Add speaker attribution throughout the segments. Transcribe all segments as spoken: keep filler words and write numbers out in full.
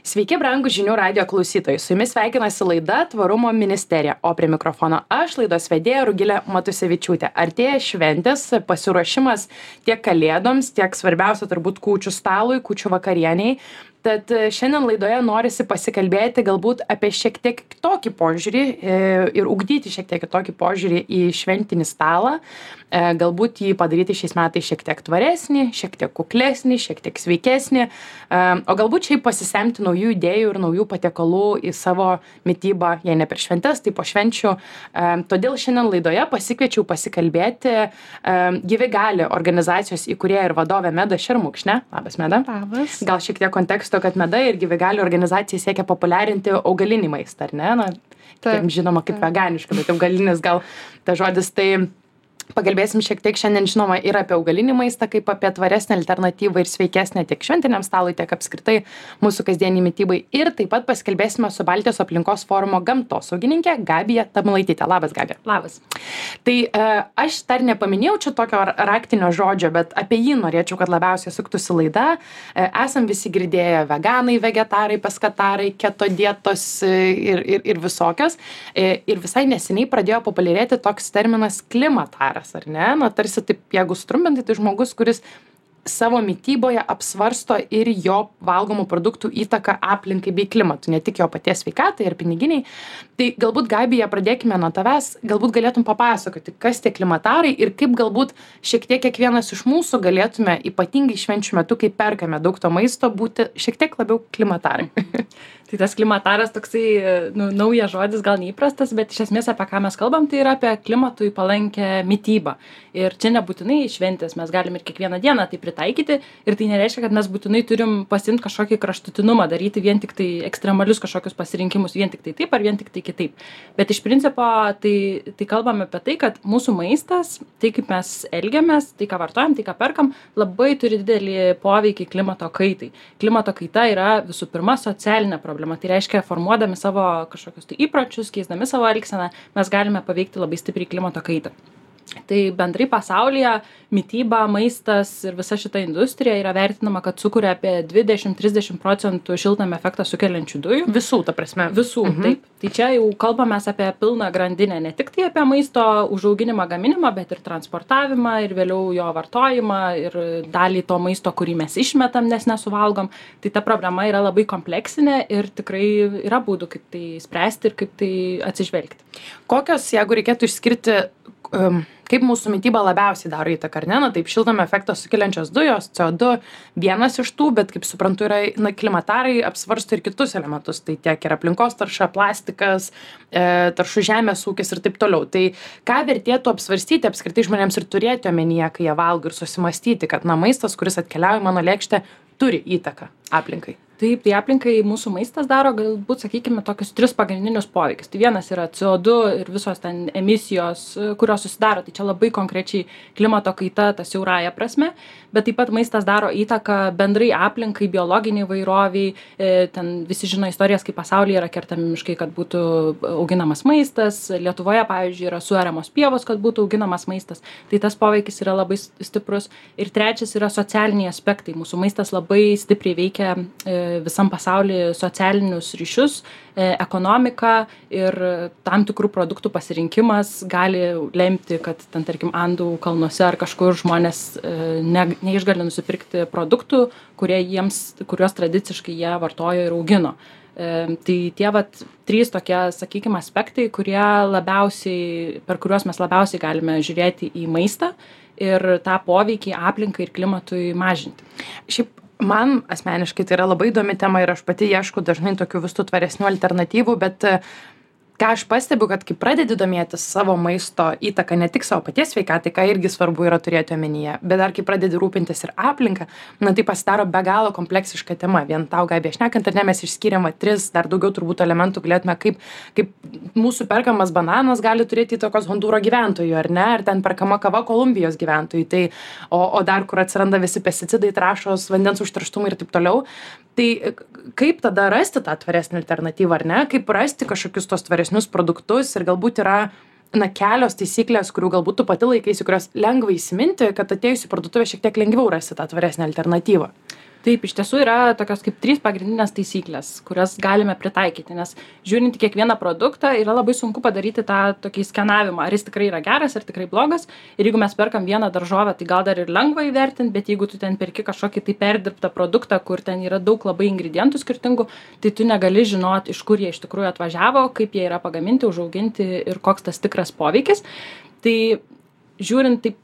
Speaker 1: Sveiki, brangūs žinių radijo klausytojai. Su jumis sveikinasi laida Tvarumo ministerija, o prie mikrofono aš, laidos vedėja Rugilė Matusevičiūtė. Artėja šventės, pasiruošimas tiek kalėdoms, tiek svarbiausia turbūt kūčių stalui, kūčių vakarieniai. Tad šiandien laidoje norisi pasikalbėti galbūt apie šiek tiek kitokį požiūrį ir ugdyti šiek tiek kitokį požiūrį į šventinį stalą. Galbūt jį padaryti šiais metais šiek tiek tvaresnį, šiek tiek kuklesnį, šiek tiek sveikesnį, o galbūt šiaip pasisemti naujų idėjų ir naujų patiekalų į savo mitybą, jei ne per šventes, tai po švenčių. Todėl šiandien laidoje pasikviečiau pasikalbėti Gyvi Gali organizacijos įkūrėja ir vadovė Meda Šermukšnė. Labas, Meda.
Speaker 2: Labas.
Speaker 1: Gal šiek tiek konteksto, kad Meda ir Gyvi Gali organizacija siekia populiarinti augalinį maistą, ar ne? Na, taip, žinoma kaip taip. Veganiška, bet augalinis gal ta žodis. Tai pakalbėsim šiek tiek šiandien, žinoma, ir apie augalinį maistą, kaip apie tvaresnę alternatyvą ir sveikesnę tiek šventiniam stalui, tiek apskritai mūsų kasdienį mitybai. Ir taip pat pasikalbėsime su Baltijos aplinkos forumo gamtosaugininkė Gabija Tamulaitytė. Labas, Gabija.
Speaker 2: Labas.
Speaker 1: Tai e, aš dar nepaminėjau čia tokio raktinio žodžio, bet apie jį norėčiau, kad labiausiai suktųsi laida. E, esam visi girdėję veganai, vegetarai, paskatarai, keto dietos ir, ir, ir visokios. E, ir visai neseniai pradėjo populiarėti toks terminas klimataras. Ar ne? Na, tarsi taip, jeigu sutrumpinti, tai žmogus, kuris savo mityboje apsvarsto ir jo valgomų produktų įtaką aplinkai bei klimatui, ne tik jo paties sveikatai ir piniginiai. Tai galbūt, Gabija, pradėkime nuo tavęs, galbūt galėtum papasakoti, kas tie klimatarai ir kaip galbūt šiek tiek kiekvienas iš mūsų galėtume, ypatingai švenčių metu, kai perkame daug to maisto, būti šiek tiek labiau klimatarai.
Speaker 2: Tai tas klimataras toksai, nu, naujas žodis, gal neįprastas, bet iš esmės apie ką mes kalbam, tai yra apie klimatui palankę mitybą. Ir čia nebūtinai šventės, mes galim ir kiekvieną dieną tai pritaikyti ir tai nereiškia, kad mes būtinai turim pasimti kažkokį kraštutinumą, daryti vien tik tai ekstremalius kažkokius pasirinkimus, vien tik tai taip ar vien tik tai kitaip. Bet iš principo tai, tai kalbame apie tai, kad mūsų maistas, tai kaip mes elgiamės, tai ką vartojam, tai ką perkam, labai turi didelį poveikį klimato kaitai. Klimato kaita yra visų pirma socialinė problema. Tai reiškia, formuodami savo kažkokius tai įpročius, keisdami savo elgseną, mes galime paveikti labai stipriai klimato kaitą. Tai bendrai pasaulyje mityba, maistas ir visa šita industrija yra vertinama, kad sukuria apie dvidešimt trisdešimt procentų šiltnamio efektą sukeliančių dujų.
Speaker 1: Visų, ta prasme.
Speaker 2: Visų, mhm. Taip. Tai čia jau kalbame apie pilną grandinę, ne tik tai apie maisto užauginimą, gaminimą, bet ir transportavimą ir vėliau jo vartojimą ir dalį to maisto, kurį mes išmetam, nes nesuvalgom. Tai ta problema yra labai kompleksinė ir tikrai yra būdų, kaip tai spręsti ir kaip tai atsižvelgti.
Speaker 1: Kokios, jeigu reikėtų išskirti, um, kaip mūsų mityba labiausiai daro įtaką, ar ne? Na, taip, šiltnamio efektą sukeliančios dujos, C O du, vienas iš tų, bet kaip suprantu, yra, na, klimatarai apsvarsto ir kitus elementus, tai tiek ir aplinkos tarša, plastikas, e, taršų žemės ūkis ir taip toliau. Tai ką vertėtų apsvarstyti apskritai žmonėms ir turėti omenyje, kai jie valgo ir susimastyti, kad, na, maistas, kuris atkeliauja į mano lėkštę, turi įtaką aplinkai.
Speaker 2: Taip, tai aplinkai mūsų maistas daro, galbūt, sakykime, tokius tris pagrindinius poveikius. Tai vienas yra C O du ir visos ten emisijos, kurios susidaro. Tai čia labai konkrečiai klimato kaita, ta siaurąja prasme. Bet taip pat maistas daro įtaką bendrai aplinkai, biologiniai įvairoviai. E, ten visi žino istorijas, kaip pasaulyje yra kertami miškai, kad būtų auginamas maistas. Lietuvoje, pavyzdžiui, yra suariamos pievos, kad būtų auginamas maistas. Tai tas poveikis yra labai stiprus. Ir trečias yra socialiniai aspektai. Mūsų maistas labai stipriai veikia e, visam pasaulyje socialinius ryšius, ekonomiką ir tam tikrų produktų pasirinkimas gali lemti, kad ten, tarkim, Andų kalnuose ar kažkur žmonės ne, neišgali nusipirkti produktų, kurie jiems, kuriuos tradiciškai jie vartojo ir augino. Tai tie vat trys tokie, sakykime, aspektai, kurie labiausiai, per kuriuos mes labiausiai galime žiūrėti į maistą ir tą poveikį aplinkai ir klimatui mažinti.
Speaker 1: Šiaip man asmeniškai tai yra labai įdomi tema ir aš pati ieškau dažnai tokių vis tų tvaresnių alternatyvų, bet ką aš pastebiu, kad kai pradedi domėtis savo maisto įtaką ne tik savo paties sveikatai, ką irgi svarbu yra turėti omenyje, bet dar kai pradedi rūpintis ir aplinką, na tai pasidaro be galo kompleksiška tema. Vien tau, Gabija, šnekant, ar ne, mes išskyrėm tris, dar daugiau turbūt elementų galėtume, kaip, kaip mūsų perkamas bananas gali turėti įtakos Hondūro gyventojų, ar ne, ar ten perkama kava Kolumbijos gyventojų, tai, o, o dar kur atsiranda visi pesticidai, trąšos, vandens užterštumai ir taip toliau. Tai kaip tada rasti tą tvaresnį alternatyvą, ar ne? Kaip rasti kažkokius tos tvaresnius produktus ir galbūt yra, na, kelios taisyklės, kurių galbūt tu pati laikaisi, kurios lengva įsiminti, kad atėjus į parduotuvę šiek tiek lengviau rasti tą tvaresnę alternatyvą.
Speaker 2: Taip, iš tiesų yra tokios kaip trys pagrindinės taisyklės, kurias galime pritaikyti, nes žiūrint į kiekvieną produktą yra labai sunku padaryti tą tokį skenavimą, ar jis tikrai yra geras, ar tikrai blogas. Ir jeigu mes perkam vieną daržovę, tai gal dar ir lengva įvertinti, bet jeigu tu ten perki kažkokį tai perdirbtą produktą, kur ten yra daug labai ingredientų skirtingų, tai tu negali žinoti, iš kur jie iš tikrųjų atvažiavo, kaip jie yra pagaminti, užauginti ir koks tas tikras poveikis. Tai žiūrint taip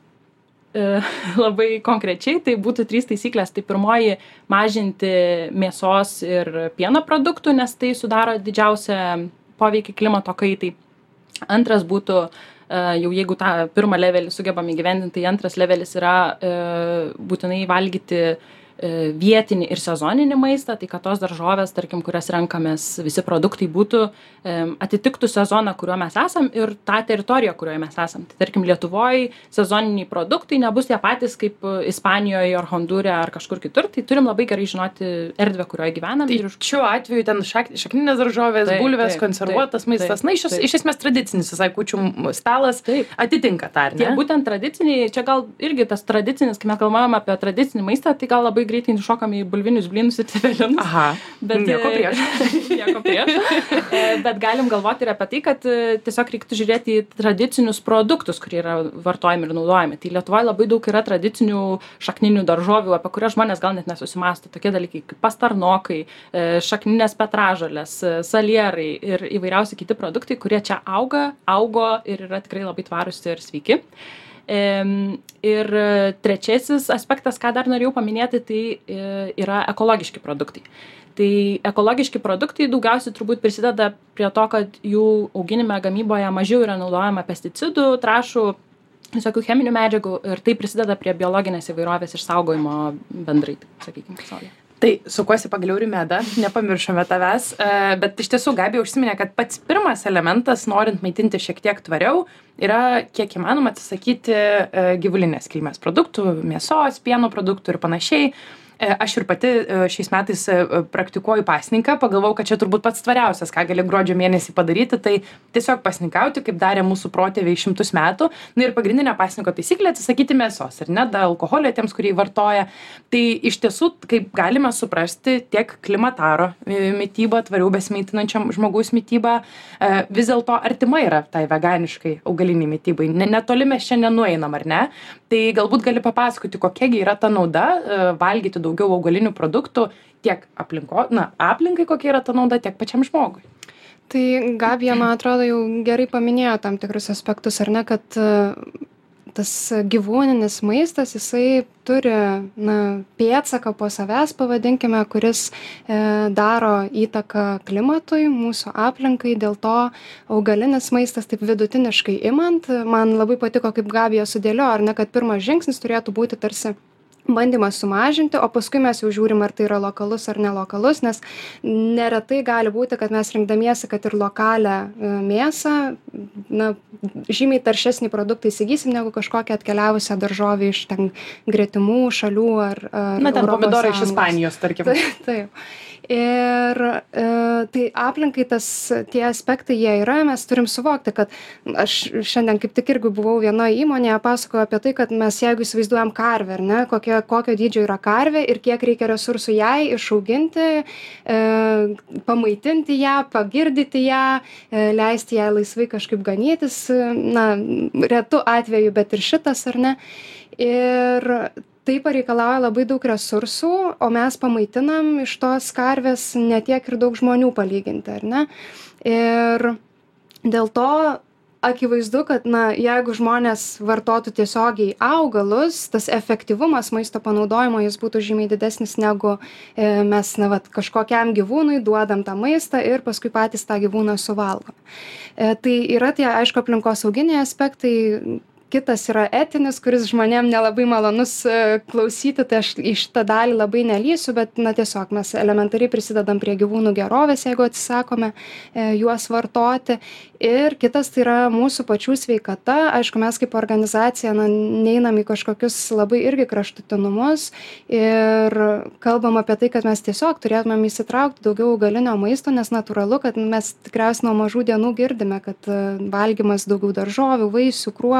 Speaker 2: labai konkrečiai, tai būtų trys taisyklės. Tai pirmoji - mažinti mėsos ir pieno produktų, nes tai sudaro didžiausią poveikį klimato kaitai. Antras būtų, jau jeigu tą pirmą levelį sugebam įgyvendinti, tai antras levelis yra būtinai valgyti vietinį ir sezoninį maistą, tai kad tos daržovės, tarkim, kurias renkamės, visi produktai būtų atitiktų sezoną, kuriuo mes esam ir tą teritoriją, kurioje mes esam. Tai tarkim, Lietuvoje sezoniniai produktai nebus tie patys kaip Ispanijoje ar Hondūre ar kažkur kitur, tai turim labai gerai žinoti erdvę, kurioje gyvenam.
Speaker 1: Tai ir šiuo atveju ten šak, šakninės daržovės, taip, bulvės, taip, konservuotas taip, maistas, taip, na, iš, iš esmės tradicinis, visai kūčių stalas taip. Atitinka tą, ar ne?
Speaker 2: Tie būtent tradiciniai, čia gal irgi tas tradicinis, kai mes kalbame apie tradicinį maistą, tai gal labai greitai šokame į bulvinius blynus ir cepelinus.
Speaker 1: Aha, bet nieko prieš.
Speaker 2: nieko prieš. Bet galim galvoti ir apie tai, kad tiesiog reiktų žiūrėti į tradicinius produktus, kurie yra vartojami ir naudojami. Tai Lietuvoje labai daug yra tradicinių šakninių daržovių, apie kurias žmonės gal net nesusimąsto. Tokie dalykai kaip pastarnokai, šakninės petražolės, salierai ir įvairiausi kiti produktai, kurie čia auga, augo ir yra tikrai labai tvarūs ir sveiki. Ir trečiasis aspektas, ką dar norėjau paminėti, tai yra ekologiški produktai. Tai ekologiški produktai daugiausiai turbūt prisideda prie to, kad jų auginime, gamyboje mažiau yra naudojama pesticidų, trąšų, visokių cheminių medžiagų ir tai prisideda prie biologinės įvairovės išsaugojimo bendrai, sakykime, pasaulyje.
Speaker 1: Tai sukuosi pagaliau Rimeda, nepamiršome tavęs, bet iš tiesų Gabija užsiminė, kad pats pirmas elementas, norint maitinti šiek tiek tvariau, yra kiek įmanoma atsisakyti gyvulinės kilmės produktų, mėsos, pieno produktų ir panašiai. Aš ir pati šiais metais praktikuoju pasninką, pagalvojau, kad čia turbūt pats tvariausias, ką gali gruodžio mėnesį padaryti, tai tiesiog pasninkauti, kaip darė mūsų protėviai šimtus metų. Na ir pagrindinė pasninko taisyklė - atsisakyti mėsos ir net alkoholio tiems, kurie vartoja. Tai iš tiesų, kaip galime suprasti, tiek klimataro mityba, tvariau besimaitinančiam žmogaus mityba, vis dėlto artima yra tai veganiškai augaliniai mitybai. Netoli mes čia nenueinam, ar ne? Tai galbūt gali papasakoti, kokiagi yra ta nauda valgyti daugiau augalinių produktų, tiek aplinko, na, aplinkai kokia yra ta nauda, tiek pačiam žmogui.
Speaker 3: Tai Gabija, man atrodo, jau gerai paminėjo tam tikrus aspektus, ar ne, kad tas gyvūninis maistas, jisai turi, na, pėdsaką po savęs, pavadinkime, kuris e, daro įtaką klimatui, mūsų aplinkai, dėl to augalinis maistas taip vidutiniškai imant, man labai patiko, kaip Gabija sudėlio, ar ne, kad pirmas žingsnis turėtų būti tarsi bandymas sumažinti, o paskui mes jau žiūrim, ar tai yra lokalus ar nelokalus, nes neretai gali būti, kad mes rinkdamiesi, kad ir lokalią mėsą, na, žymiai taršesnį produktą įsigysim, negu kažkokią atkeliavusią daržovę iš ten gretimų šalių ar, ar
Speaker 1: na, ten
Speaker 3: Europos
Speaker 1: pomidorai iš
Speaker 3: Sąjungos.
Speaker 1: Ispanijos, tarkim.
Speaker 3: Taip, taip. Ir e, tai aplinkai tas, tie aspektai jie yra, mes turim suvokti, kad aš šiandien kaip tik irgi buvau vienoje įmonėje, pasakoju apie tai, kad mes jeigu įsivaizduojam karvę, ar ne, kokie, kokio dydžio yra karvė ir kiek reikia resursų jai išauginti, e, pamaitinti ją, pagirdyti ją, e, leisti jai laisvai kažkaip ganytis, na, retu atveju, bet ir šitas, ar ne. Ir tai pareikalauja labai daug resursų, o mes pamaitinam iš tos karvės netiek ir daug žmonių palyginti, ar ne? Ir dėl to akivaizdu, kad, na, jeigu žmonės vartotų tiesiogiai augalus, tas efektyvumas maisto panaudojimo jis būtų žymiai didesnis negu e, mes, na, vat, kažkokiam gyvūnui duodam tą maistą ir paskui patys tą gyvūną suvalgom. E, tai yra tie, aišku, aplinkosauginiai aspektai. Kitas yra etinis, kuris žmonėm nelabai malonus klausyti, tai aš į šitą dalį labai nelysiu, bet, na, tiesiog mes elementariai prisidedam prie gyvūnų gerovės, jeigu atsisakome e, juos vartoti. Ir kitas tai yra mūsų pačių sveikata. Aišku, mes kaip organizacija, na, neinam į kažkokius labai irgi kraštutinumus ir kalbam apie tai, kad mes tiesiog turėtumėm įsitraukti daugiau augalinio maisto, nes natūralu, kad mes tikriausiai nuo mažų dienų girdime, kad valgymas daugiau daržovių, vaisių, kruopų, ankštinių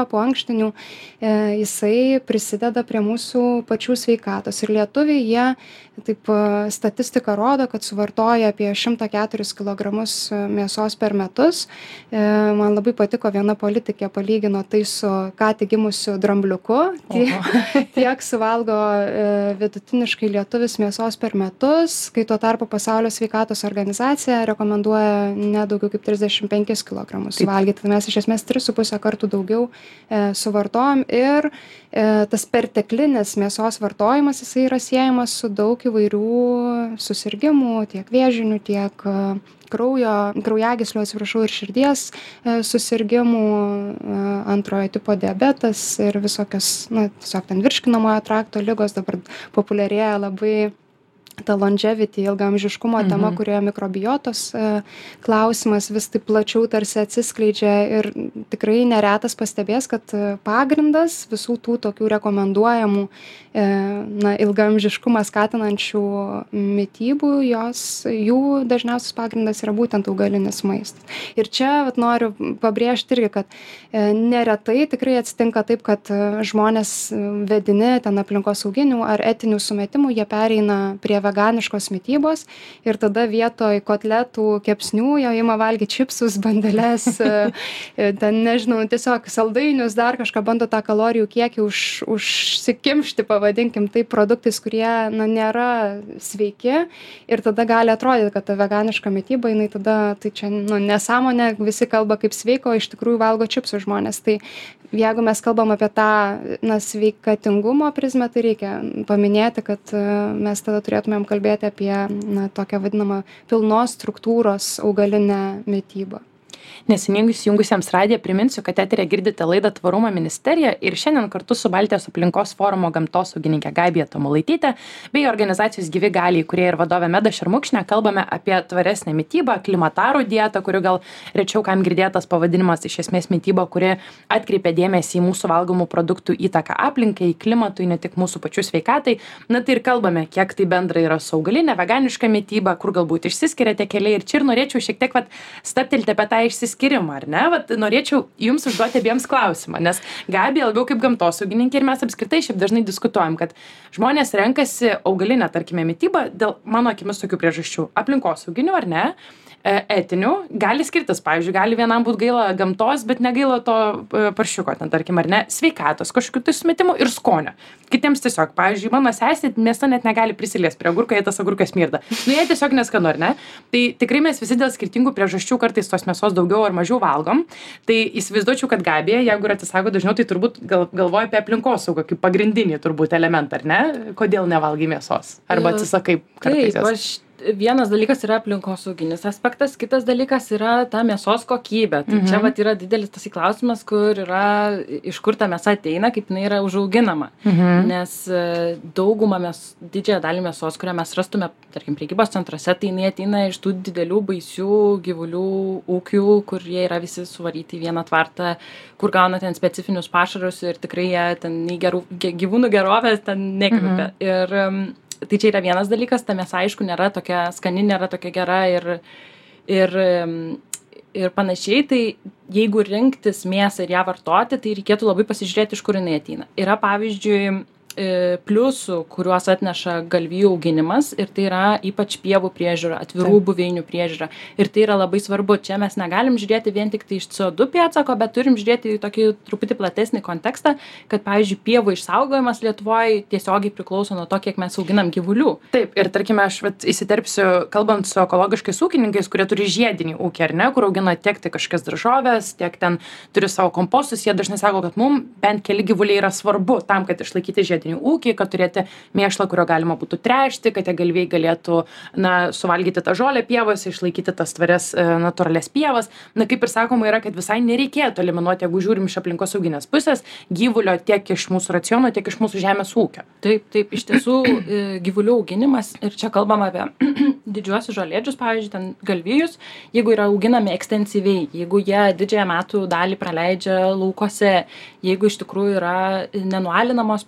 Speaker 3: pluoštinių, e, jisai prisideda prie mūsų pačių sveikatos. Ir lietuviai, jie, taip statistika rodo, kad suvartoja apie šimtą keturis kilogramus mėsos per metus. E, man labai patiko, viena politikė palygino tai su ką tik gimusiu drambliuku. Tiek, tiek suvalgo e, vidutiniškai lietuvis mėsos per metus, kai tuo tarpu Pasaulio sveikatos organizacija rekomenduoja ne daugiau kaip trisdešimt penkis kilogramus suvalgyti. Tai mes iš esmės tris su pusę kartų daugiau e, suvartojam ir e, tas perteklinis mėsos vartojimas, jisai yra siejamas su daug įvairių susirgymų, tiek vėžinių, tiek kraujo, kraujagyslių, atsiprašau, ir širdies susirgymų, antrojo tipo diabetas ir visokios, na, tiesiog ten virškinamojo trakto ligos. Dabar populiarėja labai ta longevity, ilgaamžiškumo mhm. tema, kurioje mikrobiotos e, klausimas vis taip plačiau tarsi atsiskleidžia ir tikrai neretas pastebės, kad pagrindas visų tų tokių rekomenduojamų e, na, ilgaamžiškumą skatinančių mitybų, jos, jų dažniausias pagrindas yra būtent augalinis maistas. Ir čia vat, noriu pabrėžti irgi, kad e, neretai tikrai atsitinka taip, kad žmonės vedini ten aplinkosauginių ar etinių sumetimų, jie pereina prie veganiškos mitybos ir tada vietoj kotletų, kepsnių jau ima valgyti čipsus, bandeles, ten nežinau, tiesiog saldainius, dar kažką, bando tą kalorijų kiekį už, užsikimšti, pavadinkim, tai produktais, kurie na, nėra sveiki ir tada gali atrodyti, kad ta veganiška mityba, jinai tada, tai čia nu, nesąmonė, visi kalba kaip sveiko, iš tikrųjų valgo čipsus žmonės. Tai jeigu mes kalbam apie tą na, sveikatingumo prizmę, tai reikia paminėti, kad mes tada turėtumėm kalbėti apie na, tokią vadinamą pilnos struktūros augalinę mitybą.
Speaker 1: Neseniai įsijungusiems radiją priminsiu, kad eteryje girdite laidą Tvarumo ministerija ir šiandien kartu su Baltijos aplinkos forumo gamtosaugininkė Gabija Tamulaitytė bei organizacijos Gyvi gali įkūrėja ir vadovė Meda Šermukšnė kalbame apie tvaresnę mitybą, klimatarų dietą, kurių gal rečiau kam girdėtas pavadinimas, iš esmės mityba, kuri atkreipia dėmesį į mūsų valgomų produktų įtaką aplinkai, klimatui, ne tik mūsų pačių sveikatai. Na tai ir kalbame, kiek tai bendra yra su augalinė, veganiška mityba, kur galbūt išsiskiria tie keliai. Ir čia ir norėčiau šiek tiek vat, stabtelti apie tą išsiskirimą. Skirimą, ar ne? Vat norėčiau jums užduoti abiems klausimą, nes Gabija labiau kaip gamtosaugininkė ir mes apskritai šiaip dažnai diskutuojam, kad žmonės renkasi augalinę, tarkime, mitybą dėl mano akimis tokių priežasčių, aplinkosauginių, ar ne, etinių, gali skirtis, pavyzdžiui, gali vienam būti gaila gamtos, bet negaila to paršiuko, ten tarkim, ar ne, sveikatos, kažkokių tai sumetimų ir skonio. Kitiems tiesiog, pavyzdžiui, mano sesė mėsa net negali prisiliesti prie agurko, jei tas agurkas smirda. Nu, jie tiesiog neskanu, ar ne? Tai tikrai mes visi dėl skirtingų priežasčių kartais tos mėsos daugiau ar mažiau valgom. Tai įsivaizduočiau, kad Gabija, jeigu ir atsisako dažniau, tai turbūt gal, galvoja apie aplinkosaugą kaip pagrindinį turbūt elementą, ar ne? Kodėl nevalgai mėsos? Arba atsisakai kartais jos?
Speaker 2: Taip, aš vienas dalykas yra aplinkosauginis aspektas, kitas dalykas yra ta mėsos kokybė. Tai mhm. čia vat yra didelis tas klausimas, kur yra, iš kur ta mėsa ateina, kaip jinai yra užauginama. Mhm. Nes daugumą mes, didžiąją dalį mėsos, kurią mes rastume, tarkim, prekybos centruose, tai jinai ateina iš tų didelių baisių gyvulių ūkių, kur jie yra visi suvaryti į vieną tvartą, kur gauna ten specifinius pašarus ir tikrai jie ten nei gerų, gyvūnų gerovės ten nekvepia. Mhm. Ir tai čia yra vienas dalykas, ta mėsa aišku nėra tokia skani, nėra tokia gera ir, ir, ir panašiai, tai jeigu rinktis mėsą ir ją vartoti, tai reikėtų labai pasižiūrėti, iš kur jinai ateina. Yra pavyzdžiui pliusų, kuriuos atneša galvijų auginimas ir tai yra ypač pievų priežiūra, atvirų buveinių priežiūra. Ir tai yra labai svarbu. Čia mes negalim žiūrėti vien tik tai iš C O du pėdsako, bet turim žiūrėti į tokį truputį platesnį kontekstą, kad, pavyzdžiui, pievų išsaugojimas Lietuvoje tiesiogiai priklauso nuo to, kiek mes auginam gyvulių.
Speaker 1: Taip, ir tarkime, aš vat, įsiterpsiu, kalbant su ekologiškais ūkininkais, kurie turi žiedinį ūkį, ar ne, kur augina tiek tai kažkokias daržoves, tiek ten turi savo kompostus, jie dažnai sako, kad mums bent keli gyvuliai yra svarbu tam, kad išlaikyti žiedinį ūkį, kad turėti mėšlą, kurio galima būtų tręšti, kad tie galvijai galėtų na, suvalgyti tą žolę pievose, išlaikyti tas tvarias e, natūralias pievas. Na, kaip ir sakoma, yra, kad visai nereikėtų eliminuoti, jeigu žiūrim iš aplinkosauginės pusės, gyvulio tiek iš mūsų raciono, tiek iš mūsų žemės ūkio.
Speaker 2: Taip, taip, iš tiesų gyvulių auginimas, ir čia kalbam apie didžiuosius žolėdžius, pavyzdžiui, ten galvijus, jeigu yra auginami ekstensyviai, jeigu jie didžiąją metų dalį praleidžia laukuose, jeigu iš tikrųjų yra nenualinamos pievos, kur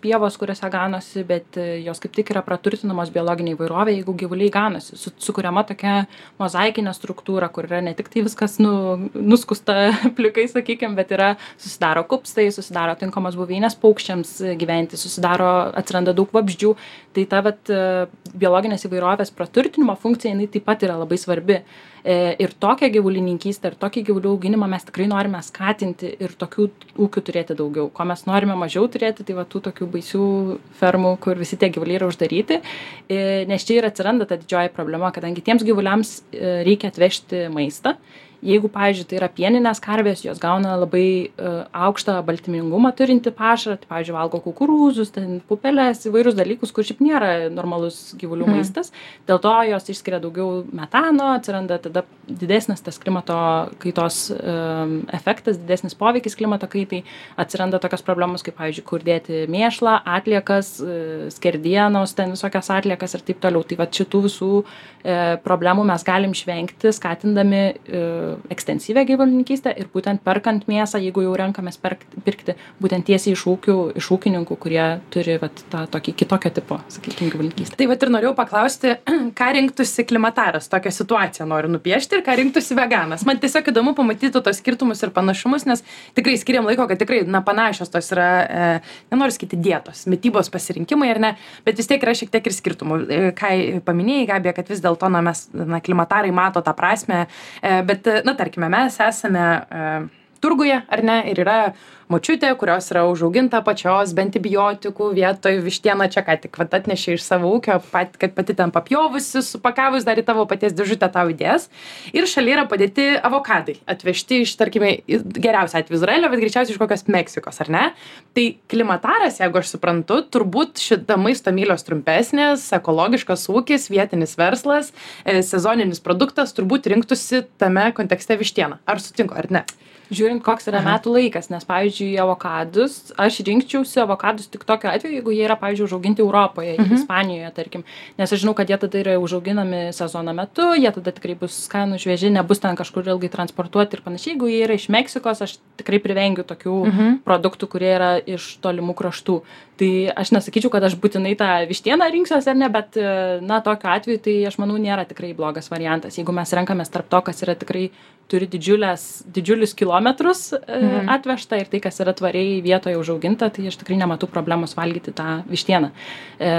Speaker 2: kuriuose ganosi, bet jos kaip tik yra praturtinamos biologinė įvairovė, jeigu gyvuliai ganosi. Su, sukuriama tokia mozaikinė struktūra, kur yra ne tik tai viskas nu, nuskusta plikai, sakykime, bet yra susidaro kupstai, susidaro tinkamos buveinės paukščiams gyventi, susidaro, atsiranda daug vabzdžių. Tai ta vat, biologinės įvairovės praturtinimo funkcija, jinai taip pat yra labai svarbi. Ir tokią gyvulininkystę, ir tokį gyvulių auginimą mes tikrai norime skatinti ir tokių ūkių turėti daugiau. Ko mes norime mažiau turėti, tai va tų tokių baisių fermų, kur visi tie gyvuliai yra uždaryti, nes čia ir atsiranda ta didžioji problema, kadangi tiems gyvuliams reikia atvežti maistą. Jeigu, pavyzdžiui, tai yra pieninės karvės, jos gauna labai uh, aukštą baltymingumą turinti pašarą, tai, pavyzdžiui, valgo kukurūzus, ten pupelės, įvairius dalykus, kur šiaip nėra normalus gyvulių mm. maistas. Dėl to jos išskiria daugiau metano, atsiranda tada didesnis tas klimato kaitos um, efektas, didesnis poveikis klimato kaitai, atsiranda tokios problemos, kaip, pavyzdžiui, kur dėti mėšlą, atliekas, uh, skerdienos, ten visokias atliekas ir taip toliau. Tai va šitų visų uh, problemų mes galim išvengti, skatindami uh, ekstensyvę gyvulininkystę ir būtent perkant mėsą, jeigu jau renkamės pirkti, pirkti būtent tiesiai iš ūkių, iš ūkininkų, kurie turi vat, tą tokį kitokio tipo, sakykime, gyvulininkystę.
Speaker 1: Tai vat ir norėjau paklausti, ką rinktųsi klimataras, tokią situaciją noriu nupiešti ir ką rinktųsi veganas. Man tiesiog įdomu pamatyti tos skirtumus ir panašumus, nes tikrai skiriam laiko, kad tikrai na, panašios tos yra, e, nenoriu sakyti dietos, mitybos pasirinkimai ar ne, bet vis tiek yra šiek tiek ir skirtumų. E, ką paminėjai, Gabija, kad vis dėlto na, mes na, klimatarai mato tą prasmę, e, bet na, tarkime, mes esame e, turguje, ar ne, ir yra močiutė, kurios yra užauginta pačios be antibiotikų vietoj vištiena čia ką tik vat atnešė iš savo ūkio, pat, kad pati ten papjovusi, supakavus dar į tavo paties dėžutę tau įdės. Ir šalia yra padėti avokadai, atvežti iš, tarkime, geriausia atveju Izraelio, bet greičiausiai iš kokios Meksikos, ar ne? Tai klimataras, jeigu aš suprantu, turbūt šita maisto mylios trumpesnės, ekologiškas ūkis, vietinis verslas, sezoninis produktas turbūt rinktųsi tame kontekste vištieną. Ar sutinku, ar ne?
Speaker 2: Žiūrint, koks yra Aha. metų laikas, nes, pavyzdžiui, avokadus, aš rinkčiausi avokadus tik tokiu atveju, jeigu jie yra, pavyzdžiui, užauginti Europoje, mhm. Ispanijoje, tarkim. Nes aš žinau, kad jie tada yra užauginami sezono metu, jie tada tikrai bus skanų švieži, nebus ten kažkur ilgai transportuoti ir panašiai. Jeigu jie yra iš Meksikos, aš tikrai privengiu tokių mhm. produktų, kurie yra iš tolimų kraštų. Tai aš nesakyčiau, kad aš būtinai tą vištieną rinksiuosi ar ne, bet, na, tokiu atveju, tai aš manau, nėra tikrai blogas variantas. Jeigu mes renkamės tarp to, kas yra tikrai turi didžiulės, didžiulius kilometrus mhm. atvežta ir tai, kas yra tvariai vietoje užauginta, tai aš tikrai nematau problemos valgyti tą vištieną. E,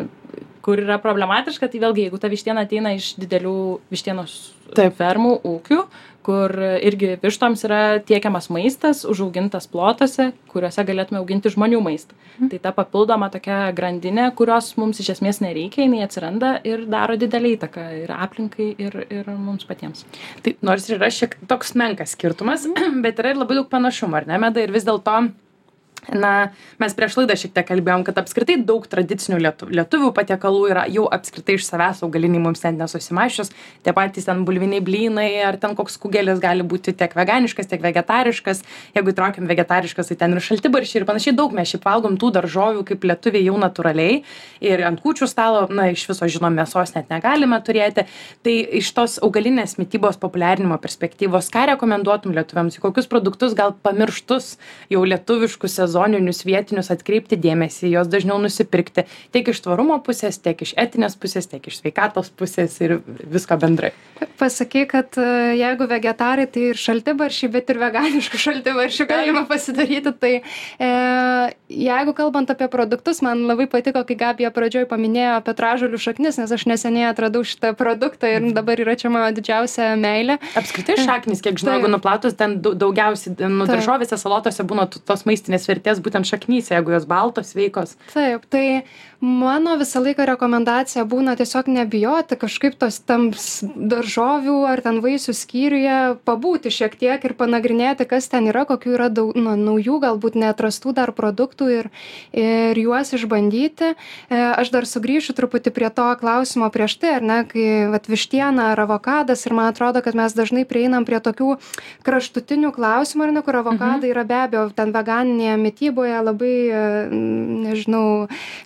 Speaker 2: kur yra problematiška, tai vėlgi, jeigu ta vištiena ateina iš didelių vištienos Taip. fermų, ūkių, kur irgi vištoms yra tiekiamas maistas, užaugintas plotuose, kuriuose galėtume auginti žmonių maistą. Mhm. Tai ta papildoma tokia grandinė, kurios mums iš esmės nereikia, jinai atsiranda ir daro didelį įtaką ir aplinkai, ir, ir mums patiems.
Speaker 1: Tai nors ir yra šiek toks menkas skirtumas, bet yra ir labai daug panašumų, ar ne, Meda, ir vis dėlto na, mes prieš laidą šiek tiek kalbėjom, kad apskritai daug tradicinių lietu, lietuvių patiekalų yra jau apskritai iš savęs augaliniai mums ten nesusimašius, tie patys ten bulviniai blynai ar ten koks kugelis gali būti tiek veganiškas, tiek vegetariškas, jeigu įtraukiam vegetariškas, tai ten ir šaltibarščiai ir panašiai daug mes šiaip valgom tų daržovių kaip lietuviai jau natūraliai ir ant kūčių stalo, na, iš viso žinom, mėsos net negalime turėti. Tai iš tos augalinės mitybos populiarinimo perspektyvos, ką rekomenduotum lietuviams, kokius produktus gal pamirštus jau lietuviškus sezoninius vietinius atkreipti dėmesį, jos dažniau nusipirkti tiek iš tvarumo pusės, tiek iš etinės pusės, tiek iš sveikatos pusės ir visko bendrai.
Speaker 3: Pasakai, kad jeigu vegetarai, tai ir šaltibarščiai, bet ir veganiškų šaltibarščių galima pasidaryti. Tai e, jeigu kalbant apie produktus, man labai patiko, kai Gabija pradžioj paminėjo petražolių šaknis, nes aš neseniai atradau šitą produktą ir dabar yra čia mano didžiausia meilė.
Speaker 1: Apskritai šaknis, kiek žinau, jeigu nuplatus, ten daugiausiai nu, daržovėse, salotose būna tos maistinės vertės būtent šaknyse, jeigu jos baltos, sveikos.
Speaker 3: Taip, tai mano visą laiką rekomendacija būna tiesiog nebijoti kažkaip tos tams daržovių ar ten vaisių skyriuje pabūti šiek tiek ir panagrinėti, kas ten yra, kokių yra daug, nu, naujų, galbūt neatrastų dar produktų ir, ir juos išbandyti. E, aš dar sugrįšiu truputį prie to klausimo prieš tai, ar ne, kai vat, vištiena ar avokadas ir man atrodo, kad mes dažnai prieinam prie tokių kraštutinių klausimų, ar ne, kur avokadai mhm. yra be abejo ten veganinėje mityboje labai, nežinau, linčiuojami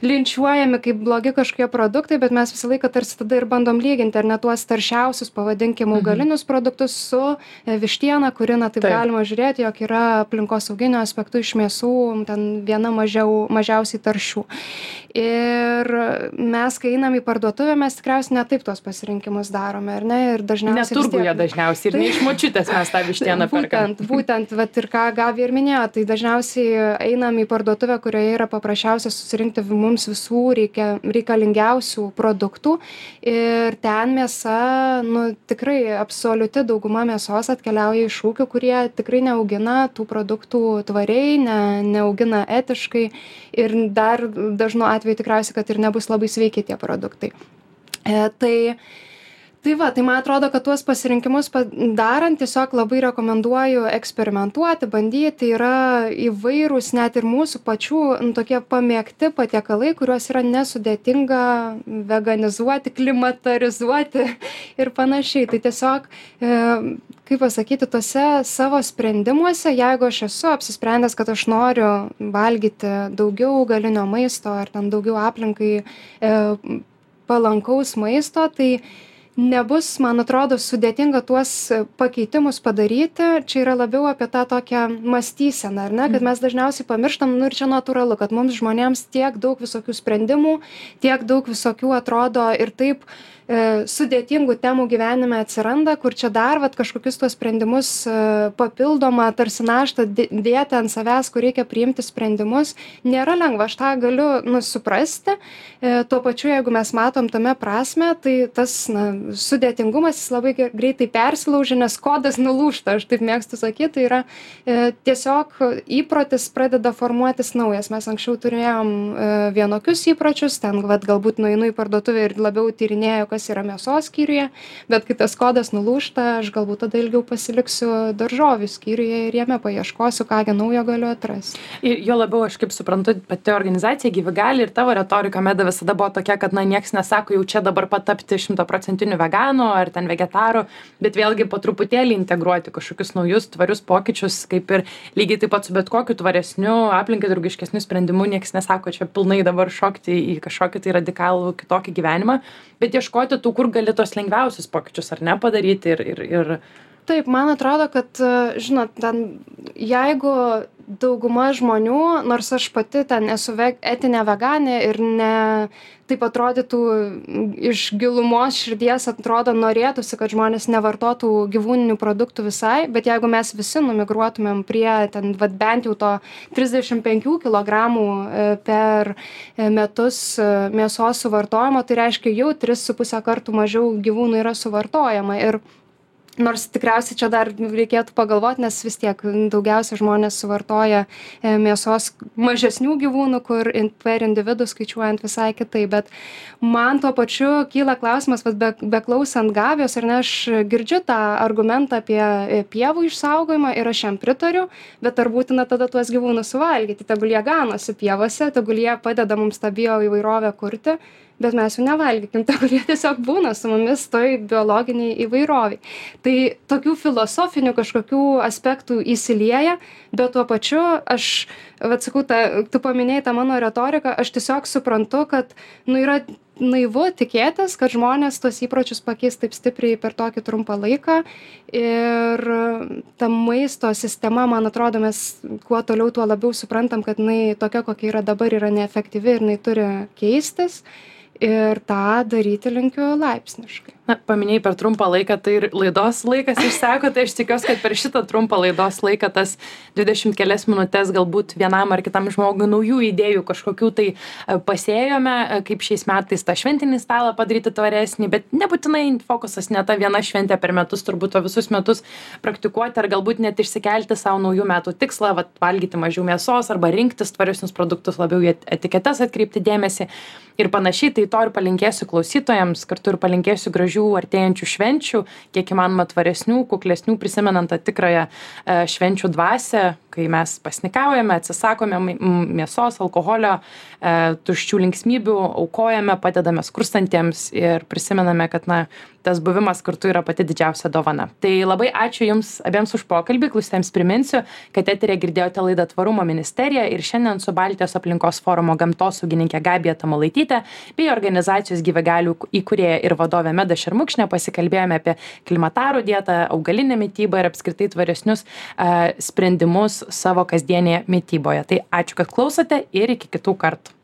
Speaker 3: skaičiuojami kaip blogi kažkokie produktai, bet mes visą laiką tarsi tada ir bandom lyginti, ar ne tuos taršiausius, pavadinkim, augalinius mhm. produktus su vištiena, kuri, na, taip, taip galima žiūrėti, jog yra aplinkosauginio aspektų iš mėsų, ten viena mažiau, mažiausiai taršių. Ir mes, kai einam į parduotuvę, mes tikriausiai netaip tuos pasirinkimus darome, ar ne? Ir dažniausiai...
Speaker 1: Neturguje dažniausiai ir ne iš močiutės mes tą vištieną perkam.
Speaker 3: Būtent, būtent, vat ir ką Gabi ir minėjo, tai dažniausiai einam į parduotuvę, kurioje yra paprasčiausia susirinkti mums visų reikia, reikalingiausių produktų. Ir ten mėsa, nu, tikrai absoliuti dauguma mėsos atkeliauja iš ūkių, kurie tikrai neaugina tų produktų tvariai, ne, neaugina etiškai ir dar dažnu atveju tikriausiai, kad ir nebus labai sveiki tie produktai. E, tai, tai va, tai man atrodo, kad tuos pasirinkimus darant tiesiog labai rekomenduoju eksperimentuoti, bandyti, yra įvairūs net ir mūsų pačių nu, tokie pamėgti patiekalai, kuriuos yra nesudėtinga veganizuoti, klimatarizuoti ir panašiai. Tai tiesiog, e, kaip pasakyti, tuose savo sprendimuose, jeigu aš esu apsisprendęs, kad aš noriu valgyti daugiau augalinio maisto ar ten daugiau aplinkai e, palankaus maisto, tai nebus, man atrodo, sudėtinga tuos pakeitimus padaryti. Čia yra labiau apie tą tokią mąstyseną, ar ne? Kad mes dažniausiai pamirštam, nu ir čia natūralu, kad mums žmonėms tiek daug visokių sprendimų, tiek daug visokių atrodo ir taip e, sudėtingų temų gyvenime atsiranda, kur čia dar vat, kažkokius tuos sprendimus e, papildomą, tarsi naštą dėti ant savęs, kur reikia priimti sprendimus. Nėra lengva, aš tą galiu nu, suprasti. E, tuo pačiu, jeigu mes matom tame prasme, tai tas na, sudėtingumas jis labai greitai persilaužia, nes kodas nulūžta, aš taip mėgstu sakyti, tai yra e, tiesiog įprotis pradeda formuotis naujas. Mes anksčiau turėjom e, vienokius įpročius, ten vat, galbūt nueinu į parduotuvę ir labiau tyrinėjau, kas yra mėsos skyriuje, bet kai tas kodas nulūžta, aš galbūt tada ilgiau pasiliksiu daržovių skyriuje ir jame paieškosiu, kągi naujo galiu atrasti.
Speaker 1: Ir jo labiau, aš kaip suprantu, pati organizacija Gyvigali ir tavo retorika, Meda, visada buvo tokia, kad na, nieks nesako jau čia dabar patapti šimtaprocentiniu veganu ar ten vegetaru, bet vėlgi po truputėlį integruoti kažkokius naujus tvarius pokyčius, kaip ir lygiai taip pat su bet kokiu tvaresniu, aplinkai draugiškesniu sprendimu, nieks nesako čia pilnai dabar šokti į kažkokį tai radikalų kitokį gyvenimą, bet ieškoti tų, kur gali tos lengviausius pokyčius ar ne padaryti ir, ir, ir...
Speaker 3: Taip, man atrodo, kad, žinot, ten, jeigu dauguma žmonių, nors aš pati ten esu ve- etinė veganė ir ne taip atrodytų iš gilumos širdies, atrodo, norėtųsi, kad žmonės nevartotų gyvūninių produktų visai, bet jeigu mes visi numigruotumėm prie ten, vat, bent jau to trisdešimt penkių kilogramų per metus mėsos suvartojimo, tai reiškia jau tris su pusę kartų mažiau gyvūnų yra suvartojama. Ir nors tikriausiai čia dar reikėtų pagalvoti, nes vis tiek daugiausia žmonės suvartoja mėsos mažesnių gyvūnų, kur per individų skaičiuojant visai kitai. Bet man tuo pačiu kyla klausimas, be, beklausant Gabijos, ar ne, aš girdžiu tą argumentą apie pievų išsaugojimą ir aš jam pritariu, bet ar būtina tada tuos gyvūnus suvalgyti? Tegul jie ganosi pievose, tegul jie padeda mums tą bio įvairovę kurti, bet mes jų nevalgykim, tegul jie tiesiog būna su mumis toj biologiniai įvairoviai. Tai tokių filosofinių kažkokių aspektų įsilieja, bet tuo pačiu aš, vat sakau, ta, tu paminėjai tą mano retoriką, aš tiesiog suprantu, kad nu, yra naivu tikėtis, kad žmonės tuos įpročius pakeis taip stipriai per tokį trumpą laiką ir ta maisto sistema, man atrodo, mes kuo toliau, tuo labiau suprantam, kad jinai tokia, kokia yra dabar, yra neefektyvi ir jinai turi keistis. Ir tą daryti linkiu laipsniškai.
Speaker 1: Na, paminėjai per trumpą laiką, tai ir laidos laikas išseko, tai aš tikiuosi, kad per šitą trumpą laidos laiką tas dvidešimt kelias minutės galbūt vienam ar kitam žmogui naujų idėjų kažkokių tai pasėjome, kaip šiais metais tą šventinį stalą padaryti tvaresnį, bet nebūtinai fokusas ne ta viena šventė per metus, turbūt o visus metus praktikuoti ar galbūt net išsikelti savo naujų metų tikslą, vat, valgyti mažiau mėsos arba rinktis tvaresnius produktus, labiau į etiketes atkreipti dėmesį ir panašiai. Tai to ir palinkėsiu klausytojams, kartu ir palinkėsiu gražių gražių artėjančių švenčių, kiek įmanoma tvaresnių, kuklesnių, prisimenant tą tikrąją e, švenčių dvasią, kai mes pasnikaujame, atsisakome mėsos, alkoholio, e, tuščių linksmybių, aukojame, padedame skurstantiems ir prisimename, kad na, tas buvimas kartu yra pati didžiausia dovana. Tai labai ačiū Jums abiems už pokalbį, klausytojams priminsiu, kad eterėje girdėjote laidą Tvarumo ministerija ir šiandien su Baltijos aplinkos forumo gamtosaugininkė Gabija Tamulionytė bei organizacijos Gyvagalių įkūrėja ir vadovė Meda Šermukšnė pasikalbėjome apie klimatarų dietą, augalinę mitybą ir apskritai tvaresnius uh, sprendimus savo kasdienėje mityboje. Tai ačiū, kad klausote ir iki kitų kartų.